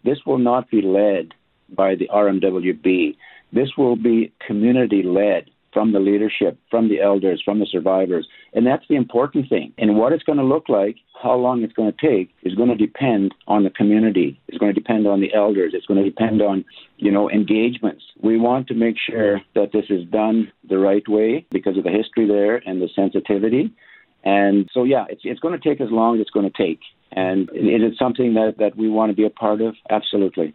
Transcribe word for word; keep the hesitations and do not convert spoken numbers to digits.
this will not be led by the R M W B. This will be community-led from the leadership, from the elders, from the survivors. And that's the important thing. And what it's going to look like, how long it's going to take, is going to depend on the community. It's going to depend on the elders. It's going to depend on, you know, engagements. We want to make sure that this is done the right way because of the history there and the sensitivity. And so, yeah, it's it's going to take as long as it's going to take. And it is something that, that we want to be a part of, absolutely.